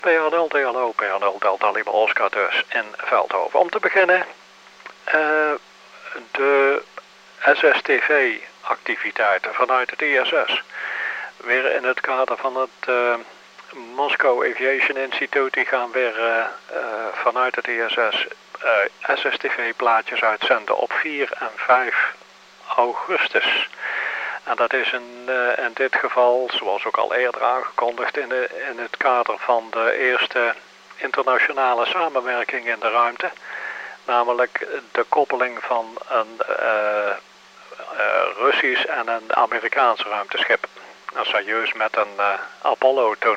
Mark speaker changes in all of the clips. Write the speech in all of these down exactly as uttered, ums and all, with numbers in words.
Speaker 1: P R nul D L O, P R nul Delta Lima Oscar dus in Veldhoven. Om te beginnen, uh, de S S T V-activiteiten vanuit het I S S. Weer in het kader van het uh, Moscow Aviation Institute, die gaan weer uh, uh, vanuit het I S S uh, S S T V-plaatjes uitzenden op vier en vijf augustus. En dat is in, uh, in dit geval, zoals ook al eerder aangekondigd, in, de, in het kader van de eerste internationale samenwerking in de ruimte. Namelijk de koppeling van een uh, uh, Russisch en een Amerikaans ruimteschip. En serieus met een uh, Apollo toen.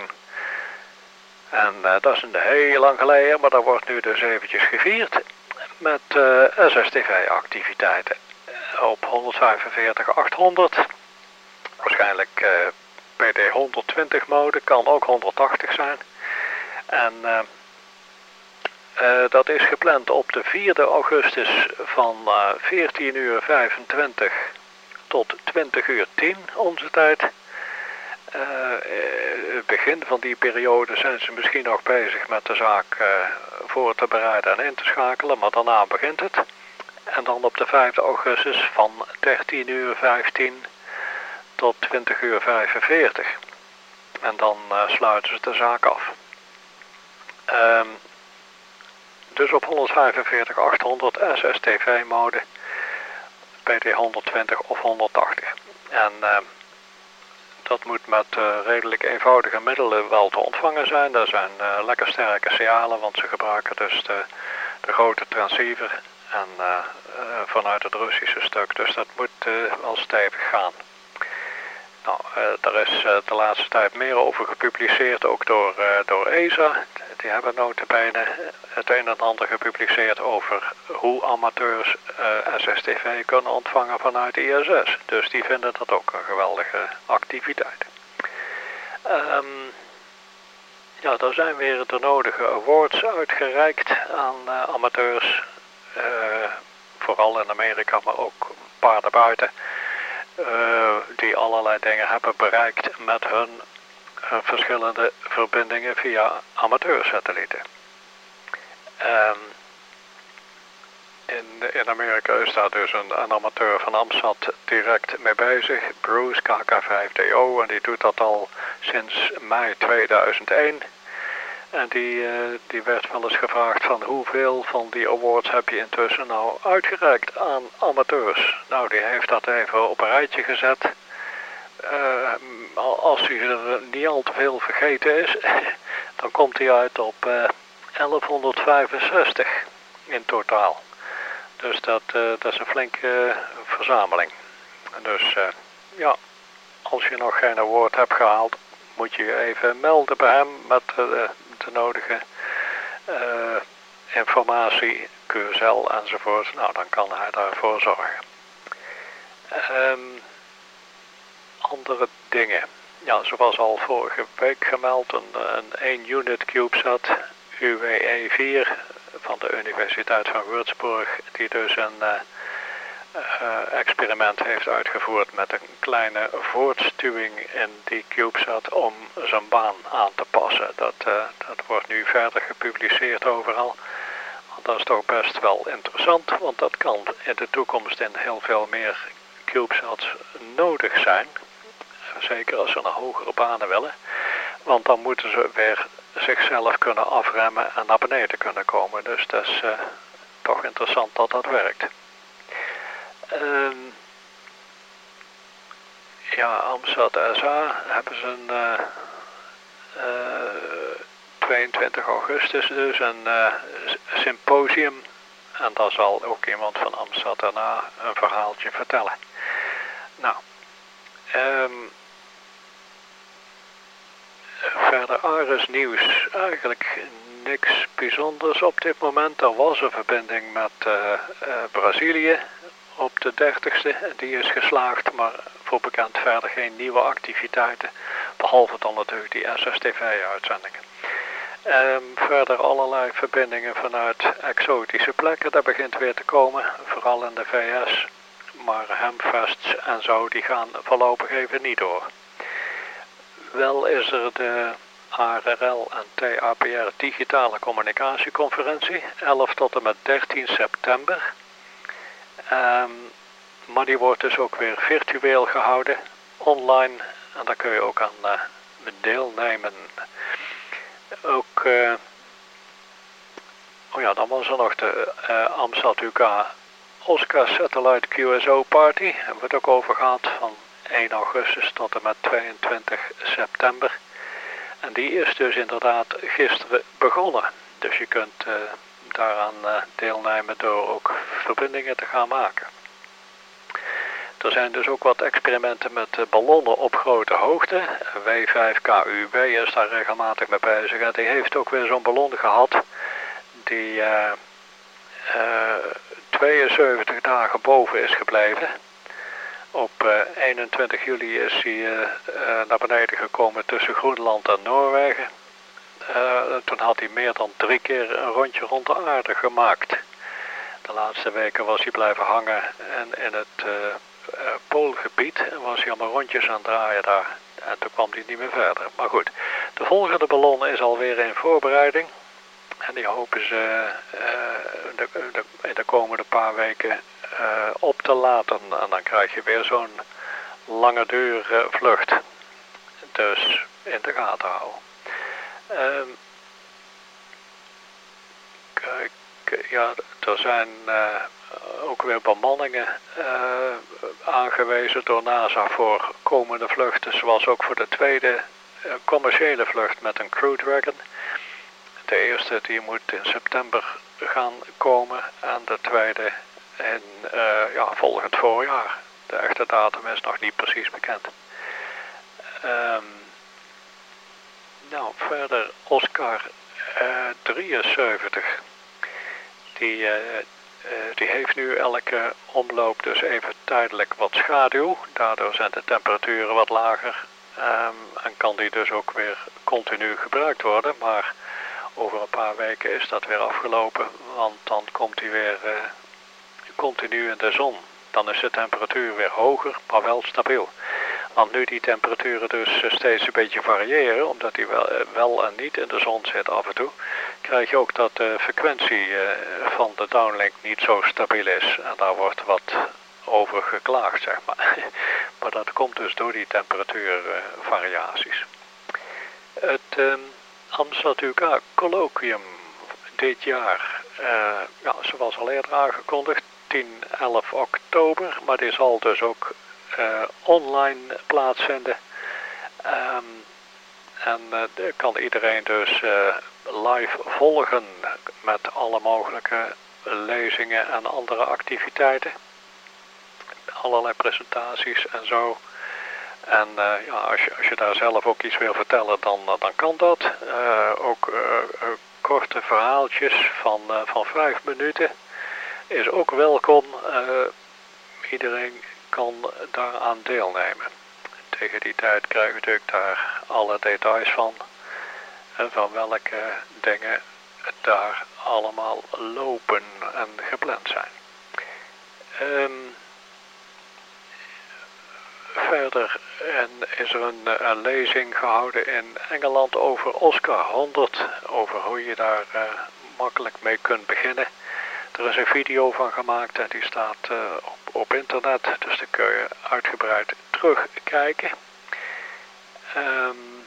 Speaker 1: En uh, dat is een heel lang geleden, maar dat wordt nu dus eventjes gevierd met uh, S S T V-activiteiten. Op honderdvijfenveertig achthonderd, waarschijnlijk uh, P D honderdtwintig mode, kan ook honderdtachtig zijn. En uh, uh, dat is gepland op de vierde augustus van uh, veertien uur vijfentwintig tot twintig uur tien onze tijd. Uh, het begin van die periode zijn ze misschien nog bezig met de zaak uh, voor te bereiden en in te schakelen, maar daarna begint het. En dan op de vijfde augustus van dertien uur vijftien tot twintig uur vijfenveertig. En dan uh, sluiten ze de zaak af. Um, dus op honderdvijfenveertig achthonderd S S T V-mode, P D honderdtwintig of honderdtachtig. En uh, dat moet met uh, redelijk eenvoudige middelen wel te ontvangen zijn. Dat zijn uh, lekker sterke signalen, want ze gebruiken dus de, de grote transceiver en uh, uh, vanuit het Russische stuk. Dus dat moet uh, wel stevig gaan. Nou, uh, er is uh, de laatste tijd meer over gepubliceerd, ook door, uh, door E S A. Die hebben nota bene het een en ander gepubliceerd over hoe amateurs uh, S S T V kunnen ontvangen vanuit I S S. Dus die vinden dat ook een geweldige activiteit. Um, ja, er zijn weer de nodige awards uitgereikt aan uh, amateurs. Uh, vooral in Amerika, maar ook een paar daarbuiten. Uh, die allerlei dingen hebben bereikt met hun uh, verschillende verbindingen via amateursatellieten. Um, in, in Amerika is daar dus een, een amateur van AMSAT direct mee bezig, Bruce K K vijf D O, en die doet dat al sinds mei tweeduizend één. En die, uh, die werd wel eens gevraagd van hoeveel van die awards heb je intussen nou uitgereikt aan amateurs. Nou, die heeft dat even op een rijtje gezet. Uh, als hij er niet al te veel vergeten is, dan komt hij uit op uh, elfhonderdvijfenzestig in totaal. Dus dat, uh, dat is een flinke uh, verzameling. Dus uh, ja, als je nog geen award hebt gehaald, moet je je even melden bij hem met uh, de nodige uh, informatie, Q S L enzovoort. Nou, dan kan hij daarvoor zorgen. Um, andere dingen. Ja, zoals al vorige week gemeld, een, een één unit CubeSat U W E vier van de Universiteit van Würzburg, die dus een uh, uh, experiment heeft uitgevoerd met een kleine voortstuwing in die CubeSat om zijn baan aan te passen. Dat, uh, dat wordt nu verder gepubliceerd overal. Dat is toch best wel interessant, want dat kan in de toekomst in heel veel meer CubeSats nodig zijn. Zeker als ze naar hogere banen willen. Want dan moeten ze weer zichzelf kunnen afremmen en naar beneden kunnen komen. Dus dat is uh, toch interessant dat dat werkt. Um, ja, AMSAT S A hebben ze een uh, uh, tweeëntwintig augustus dus een uh, symposium. En daar zal ook iemand van AMSAT daarna een verhaaltje vertellen. Nou, um, verder Ares nieuws, eigenlijk niks bijzonders op dit moment. Er was een verbinding met uh, uh, Brazilië op de dertigste, die is geslaagd, maar voor bekend verder geen nieuwe activiteiten, behalve dan natuurlijk die S S T V-uitzendingen. Um, verder allerlei verbindingen vanuit exotische plekken, dat begint weer te komen, vooral in de V S, maar Hamfests en zo, die gaan voorlopig even niet door. Wel is er de A R L en T A P R Digitale Communicatieconferentie, elf tot en met dertien september. Um, maar die wordt dus ook weer virtueel gehouden, online, en daar kun je ook aan uh, deelnemen. Ook, uh, oh ja, dan was er nog de uh, Amstad U K Oscar Satellite Q S O Party, daar hebben we het ook over gehad, van één augustus tot en met tweeëntwintig september. En die is dus inderdaad gisteren begonnen. Dus je kunt uh, daaraan uh, deelnemen door ook verbindingen te gaan maken. Er zijn dus ook wat experimenten met uh, ballonnen op grote hoogte. W vijf K U B is daar regelmatig mee bezig. En die heeft ook weer zo'n ballon gehad die uh, uh, tweeënzeventig dagen boven is gebleven. Op uh, eenentwintig juli is hij uh, uh, naar beneden gekomen tussen Groenland en Noorwegen. Uh, toen had hij meer dan drie keer een rondje rond de aarde gemaakt. De laatste weken was hij blijven hangen en in het uh, uh, poolgebied was hij allemaal rondjes aan het draaien daar. En toen kwam hij niet meer verder. Maar goed, de volgende ballon is alweer in voorbereiding. En die hopen ze uh, de, de, in de komende paar weken uh, op te laten. En dan krijg je weer zo'n lange duur uh, vlucht. Dus in de gaten houden. Um, kijk, ja, er zijn uh, ook weer bemanningen uh, aangewezen door NASA voor komende vluchten. Zoals ook voor de tweede uh, commerciële vlucht met een Crew Dragon. De eerste die moet in september gaan komen en de tweede in uh, ja, volgend voorjaar. De echte datum is nog niet precies bekend. Um, nou, verder Oscar uh, drieënzeventig. Die, uh, uh, die heeft nu elke omloop dus even tijdelijk wat schaduw. Daardoor zijn de temperaturen wat lager. Um, en kan die dus ook weer continu gebruikt worden. Maar over een paar weken is dat weer afgelopen, want dan komt hij weer uh, continu in de zon. Dan is de temperatuur weer hoger, maar wel stabiel. Want nu die temperaturen dus uh, steeds een beetje variëren, omdat hij wel, uh, wel en niet in de zon zit af en toe, krijg je ook dat de frequentie uh, van de downlink niet zo stabiel is. En daar wordt wat over geklaagd, zeg maar. Maar dat komt dus door die temperatuurvariaties. Uh, het... Uh, Amstad U K colloquium dit jaar, uh, ja, zoals al eerder aangekondigd, tien, elf oktober, maar dit zal dus ook uh, online plaatsvinden. Um, en uh, kan iedereen dus uh, live volgen met alle mogelijke lezingen en andere activiteiten. Allerlei presentaties en zo. En uh, ja, als je, als je daar zelf ook iets wil vertellen, dan, uh, dan kan dat. Uh, ook uh, uh, korte verhaaltjes van, uh, van vijf minuten is ook welkom. Uh, iedereen kan daaraan deelnemen. Tegen die tijd krijg je natuurlijk daar alle details van. En van welke dingen daar allemaal lopen en gepland zijn. Um, Verder en is er een, een lezing gehouden in Engeland over Oscar honderd, over hoe je daar uh, makkelijk mee kunt beginnen. Er is een video van gemaakt en die staat uh, op, op internet, dus daar kun je uitgebreid terugkijken. Um,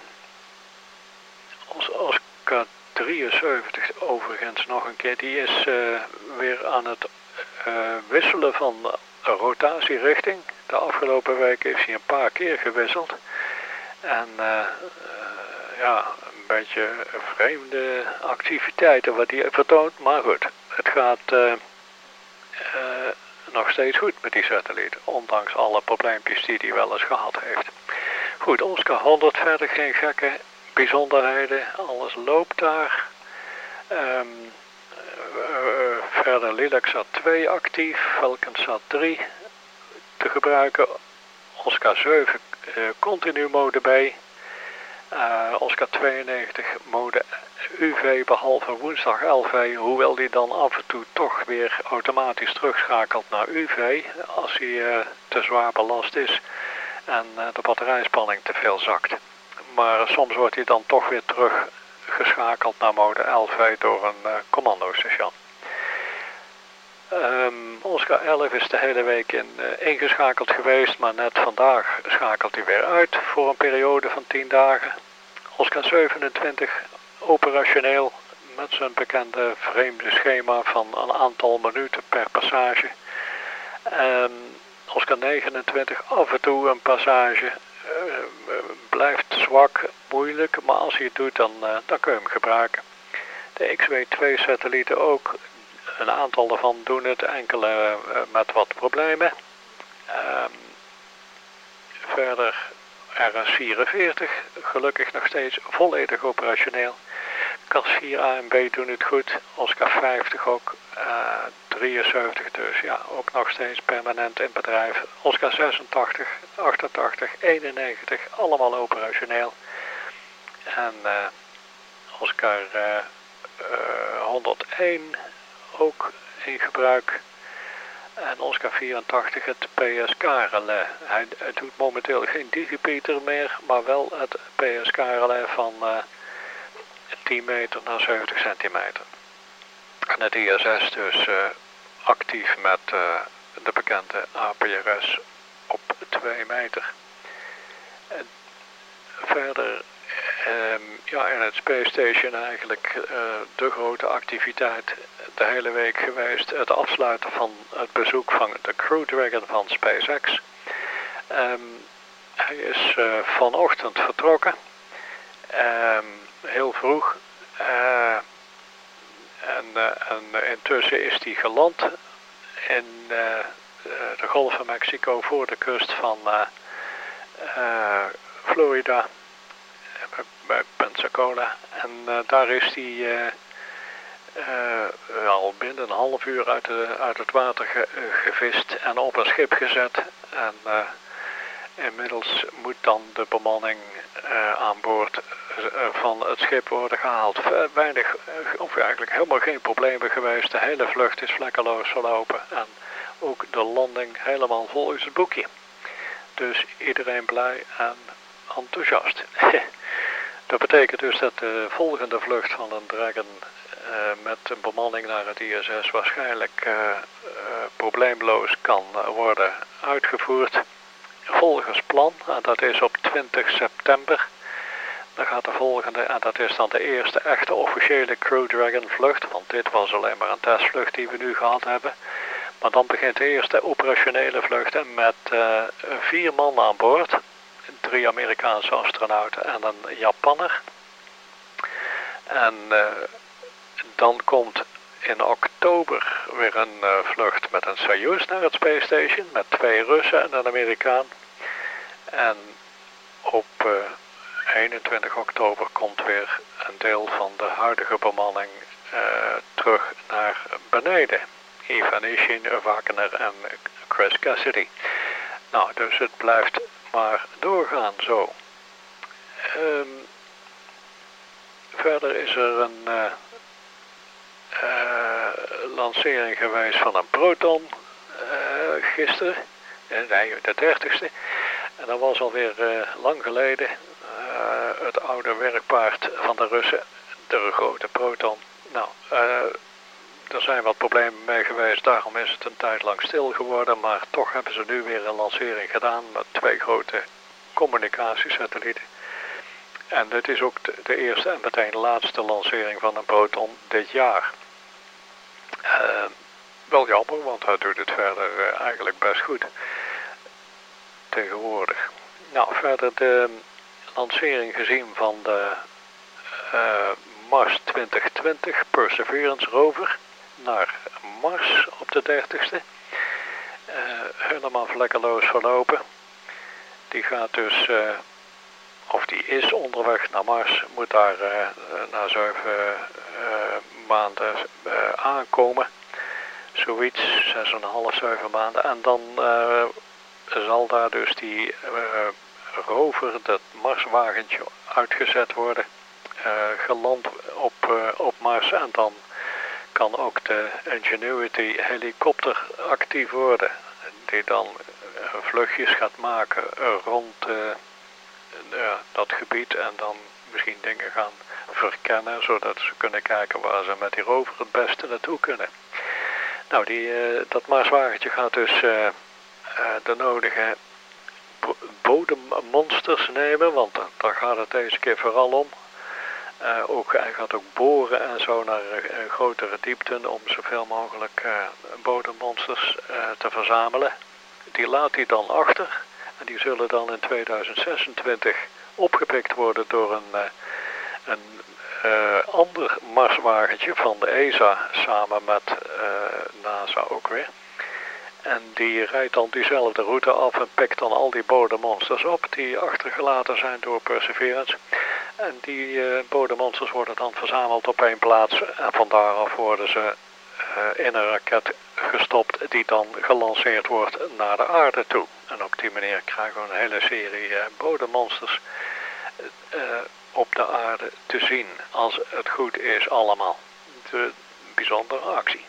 Speaker 1: Oscar drieënzeventig overigens nog een keer, die is uh, weer aan het uh, wisselen van rotatierichting. De afgelopen week heeft hij een paar keer gewisseld. En uh, uh, ja, een beetje vreemde activiteiten wat hij vertoont. Maar goed, het gaat uh, uh, nog steeds goed met die satelliet. Ondanks alle probleempjes die hij wel eens gehad heeft. Goed, Oscar honderd, verder geen gekke bijzonderheden. Alles loopt daar. Um, uh, verder Lilacsat twee actief, Falconsat drie te gebruiken. Oscar zeven uh, continu mode B. Uh, Oscar tweeënnegentig mode U V behalve woensdag L V, hoewel die dan af en toe toch weer automatisch terugschakelt naar U V als hij uh, te zwaar belast is en uh, de batterijspanning te veel zakt. maar soms wordt hij dan toch weer teruggeschakeld naar mode L V door een uh, commandostation. Um, Oscar elf is de hele week in, uh, ingeschakeld geweest, maar net vandaag schakelt hij weer uit voor een periode van tien dagen. Oscar zevenentwintig operationeel met zijn bekende vreemde schema van een aantal minuten per passage. Um, Oscar negenentwintig af en toe een passage, uh, blijft zwak, moeilijk, maar als hij het doet dan, uh, dan kun je hem gebruiken. De X W twee satellieten ook. Een aantal daarvan doen het, enkele uh, met wat problemen. Um, verder R S vierenveertig, gelukkig nog steeds volledig operationeel. C A S vier A en B doen het goed, Oscar vijftig ook, uh, drieënzeventig dus, ja, ook nog steeds permanent in bedrijf. Oscar zesentachtig, achtentachtig, eenennegentig, allemaal operationeel. En uh, Oscar uh, uh, honderdéén ook in gebruik. En Oscar vierentachtig het P S K-relais. Hij, hij doet momenteel geen digipeater meer, maar wel het P S K-relais van uh, tien meter naar zeventig centimeter. En het I S S dus uh, actief met uh, de bekende A P R S op twee meter. En verder um, ja, in het Space Station eigenlijk uh, de grote activiteit de hele week geweest. Het afsluiten van het bezoek van de Crew Dragon van SpaceX. Um, hij is uh, vanochtend vertrokken. Um, heel vroeg. Uh, en, uh, en intussen is hij geland in uh, de Golf van Mexico voor de kust van uh, uh, Florida, bij, bij Pensacola. En uh, daar is hij uh, uh, al binnen een half uur uit, de, uit het water ge, uh, gevist en op een schip gezet. En uh, inmiddels moet dan de bemanning uh, aan boord uh, van het schip worden gehaald. Weinig, uh, of eigenlijk helemaal geen problemen geweest. De hele vlucht is vlekkeloos verlopen. En ook de landing helemaal volgens het boekje. Dus iedereen blij en enthousiast. Dat betekent dus dat de volgende vlucht van een Dragon uh, met een bemanning naar het I S S waarschijnlijk uh, uh, probleemloos kan worden uitgevoerd. Volgens plan, en dat is op twintig september. Dan gaat de volgende, en dat is dan de eerste echte officiële Crew Dragon vlucht, want dit was alleen maar een testvlucht die we nu gehad hebben. Maar dan begint de eerste operationele vlucht met uh, vier man aan boord. Drie Amerikaanse astronauten en een Japanner. En uh, dan komt in oktober weer een uh, vlucht met een Soyuz naar het Space Station. Met twee Russen en een Amerikaan. En op uh, eenentwintig oktober komt weer een deel van de huidige bemanning uh, terug naar beneden. Ivan Ishin, Wagner en Chris Cassidy. Nou, dus het blijft maar doorgaan zo. Um, verder is er een uh, uh, lancering geweest van een Proton uh, gisteren, nee, de dertigste. En dat was alweer uh, lang geleden. Uh, het oude werkpaard van de Russen, de grote Proton. Nou, uh, er zijn wat problemen mee geweest, daarom is het een tijd lang stil geworden, maar toch hebben ze nu weer een lancering gedaan met twee grote communicatiesatellieten. En dit is ook de, de eerste en meteen de laatste lancering van een Proton dit jaar. Uh, wel jammer, want hij doet het verder uh, eigenlijk best goed tegenwoordig. Nou, verder de lancering gezien van de uh, Mars twintig twintig Perseverance rover naar Mars op de dertigste. Uh, helemaal vlekkeloos verlopen. Die gaat dus, uh, of die is onderweg naar Mars, moet daar uh, na zeven uh, maanden uh, aankomen. Zoiets, zes en een half, zeven maanden. En dan uh, zal daar dus die uh, rover, dat Marswagentje, uitgezet worden. Uh, geland op, uh, op Mars en dan kan ook de Ingenuity helikopter actief worden. Die dan uh, vluchtjes gaat maken uh, rond uh, ja, dat gebied en dan misschien dingen gaan verkennen, zodat ze kunnen kijken waar ze met die rover het beste naartoe kunnen. Nou, die, uh, dat Marswagentje gaat dus uh, uh, de nodige bodemmonsters nemen, want daar, daar gaat het deze keer vooral om. Uh, ook, hij gaat ook boren en zo naar uh, grotere diepten om zoveel mogelijk uh, bodemmonsters uh, te verzamelen. Die laat hij dan achter en die zullen dan in tweeduizend zesentwintig opgepikt worden door een, uh, een uh, ander Marswagentje van de E S A samen met uh, NASA ook weer. En die rijdt dan diezelfde route af en pikt dan al die bodemmonsters op die achtergelaten zijn door Perseverance. En die uh, bodemmonsters worden dan verzameld op één plaats en van daaraf worden ze uh, in een raket gestopt die dan gelanceerd wordt naar de aarde toe. En op die manier krijgen we een hele serie uh, bodemmonsters uh, op de aarde te zien, als het goed is allemaal. Een bijzondere actie.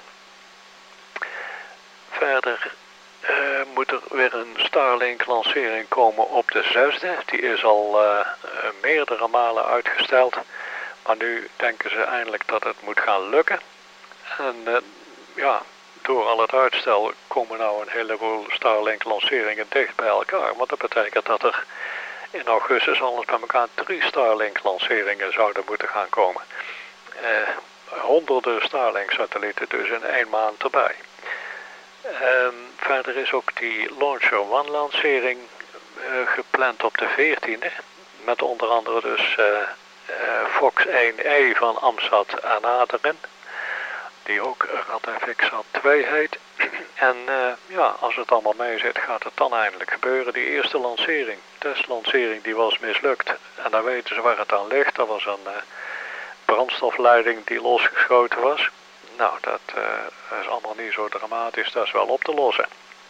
Speaker 1: Verder uh, moet er weer een Starlink-lancering komen op de zesde. Die is al uh, meerdere malen uitgesteld. Maar nu denken ze eindelijk dat het moet gaan lukken. En uh, ja, door al het uitstel komen nou een heleboel Starlink-lanceringen dicht bij elkaar. Want dat betekent dat er in augustus alles bij elkaar drie Starlink-lanceringen zouden moeten gaan komen. Uh, honderden Starlink-satellieten dus in één maand erbij. Um, verder is ook die Launcher One lancering uh, gepland op de veertiende. Met onder andere dus uh, uh, Fox één E van AMSAT en erin. Die ook RadFXat twee heet. En uh, ja, als het allemaal mee zit, gaat het dan eindelijk gebeuren. Die eerste lancering, testlancering, die was mislukt. En dan weten ze waar het aan ligt. Dat was een uh, brandstofleiding die losgeschoten was. Nou, dat uh, is allemaal niet zo dramatisch, dat is wel op te lossen.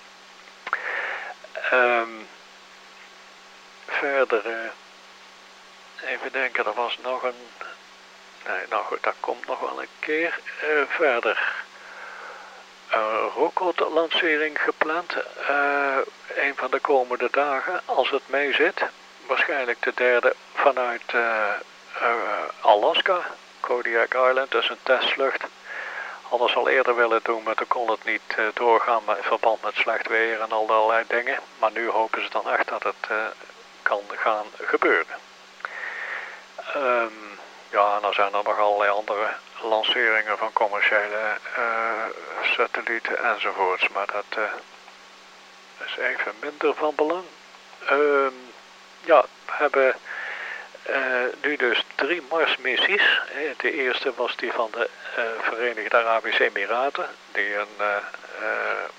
Speaker 1: Um, verder, uh, even denken, er was nog een... Nee, nou goed, dat komt nog wel een keer. Uh, verder, uh, Rockot-lancering gepland. Uh, een van de komende dagen, als het mee zit. Waarschijnlijk de derde vanuit uh, uh, Alaska. Kodiak Island, dat is een testvlucht. Hadden ze al eerder willen doen, maar toen kon het niet uh, doorgaan in verband met slecht weer en al allerlei dingen. Maar nu hopen ze dan echt dat het uh, kan gaan gebeuren. Um, ja, en dan zijn er nog allerlei andere lanceringen van commerciële uh, satellieten enzovoorts. Maar dat uh, is even minder van belang. Um, ja, we hebben... Uh, nu dus drie Marsmissies. De eerste was die van de uh, Verenigde Arabische Emiraten, die een uh, uh,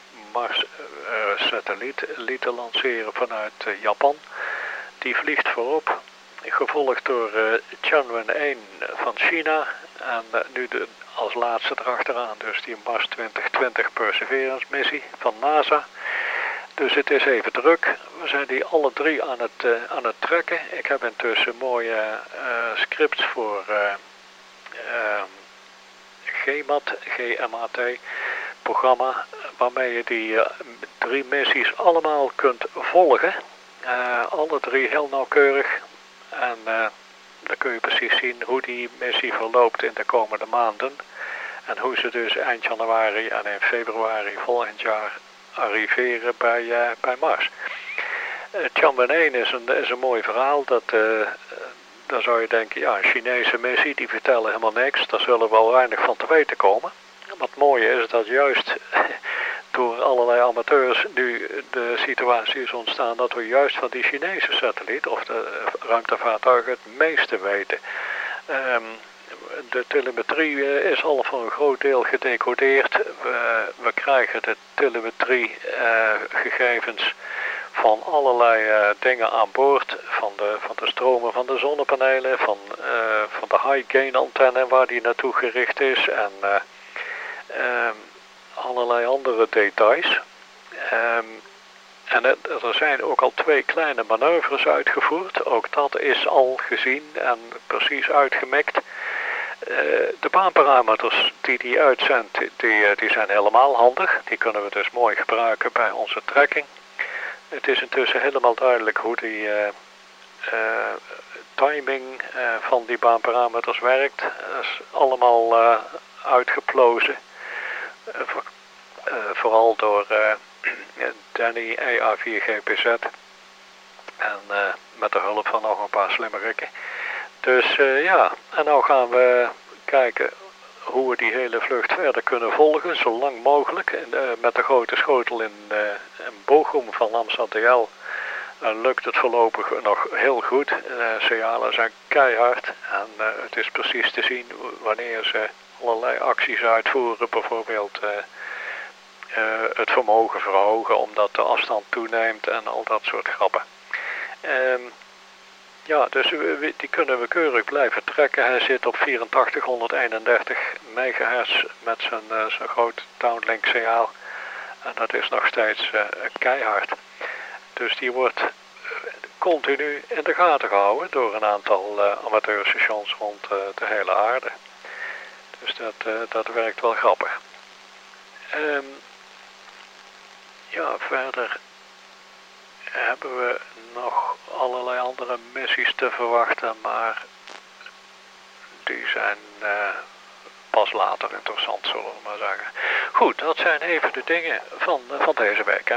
Speaker 1: Mars-satelliet uh, lieten lanceren vanuit uh, Japan. Die vliegt voorop, gevolgd door uh, Tianwen één van China en uh, nu de, als laatste erachteraan dus die Mars twintig twintig Perseverance missie van NASA. Dus het is even druk. We zijn die alle drie aan het, uh, aan het trekken. Ik heb intussen mooie uh, scripts voor uh, uh, G M A T, G M A T programma, waarmee je die uh, drie missies allemaal kunt volgen. Uh, alle drie heel nauwkeurig. En uh, dan kun je precies zien hoe die missie verloopt in de komende maanden. En hoe ze dus eind januari en in februari volgend jaar arriveren bij, uh, bij Mars. Uh, Tianwen één is een, is een mooi verhaal. Dat, uh, dan zou je denken, ja, een Chinese missie, die vertellen helemaal niks. Daar zullen wel weinig van te weten komen. Wat mooi is, dat juist door allerlei amateurs nu de situatie is ontstaan dat we juist van die Chinese satelliet of de ruimtevaartuigen het meeste weten. Um, De telemetrie is al voor een groot deel gedecodeerd. We, we krijgen de telemetrie uh, gegevens van allerlei uh, dingen aan boord. Van de, van de stromen van de zonnepanelen, van, uh, van de high gain antenne waar die naartoe gericht is. En uh, um, allerlei andere details. Um, en het, er zijn ook al twee kleine manoeuvres uitgevoerd. Ook dat is al gezien en precies uitgemikt. Uh, de baanparameters die die uitzendt, die, die zijn helemaal handig. Die kunnen we dus mooi gebruiken bij onze trekking. Het is intussen helemaal duidelijk hoe die uh, uh, timing uh, van die baanparameters werkt. Dat is allemaal uh, uitgeplozen. Uh, voor, uh, vooral door uh, Danny A A vier G P Z. En uh, met de hulp van nog een paar slimmerikken. Dus uh, ja, en nou gaan we kijken hoe we die hele vlucht verder kunnen volgen, zo lang mogelijk. En, uh, met de grote schotel in, uh, in Bochum van Amsterdam T L uh, lukt het voorlopig nog heel goed. Uh, signalen zijn keihard en uh, het is precies te zien wanneer ze allerlei acties uitvoeren, bijvoorbeeld uh, uh, het vermogen verhogen omdat de afstand toeneemt en al dat soort grappen. Um, Ja, dus we, die kunnen we keurig blijven trekken. Hij zit op vierentachtighonderdeenendertig megahertz met zijn, uh, zijn groot downlink signaal. En dat is nog steeds uh, keihard. Dus die wordt uh, continu in de gaten gehouden door een aantal uh, amateurstations rond uh, de hele aarde. Dus dat, uh, dat werkt wel grappig. Um, ja, verder hebben we nog allerlei andere missies te verwachten, maar die zijn uh, pas later interessant, zullen we maar zeggen. Goed, dat zijn even de dingen van, van deze week. Hè.